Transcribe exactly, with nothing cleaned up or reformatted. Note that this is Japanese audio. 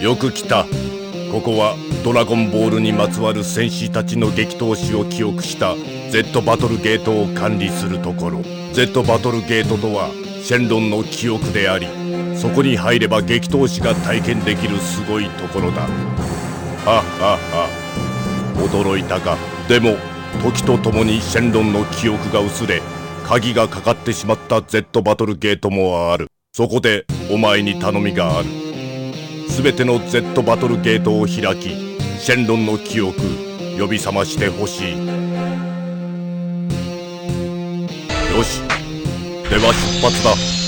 よく来た。ここはドラゴンボールにまつわる戦士たちの激闘史を記憶した Z バトルゲートを管理するところ。 Z バトルゲートとはシェンロンの記憶であり、そこに入れば激闘史が体験できるすごいところだ。はっはっは、驚いたか。でも時とともにシェンロンの記憶が薄れ、鍵がかかってしまった Z バトルゲートもある。そこでお前に頼みがある。すべての Z バトルゲートを開き、シェンロンの記憶呼び覚ましてほしい。よし、では出発だ。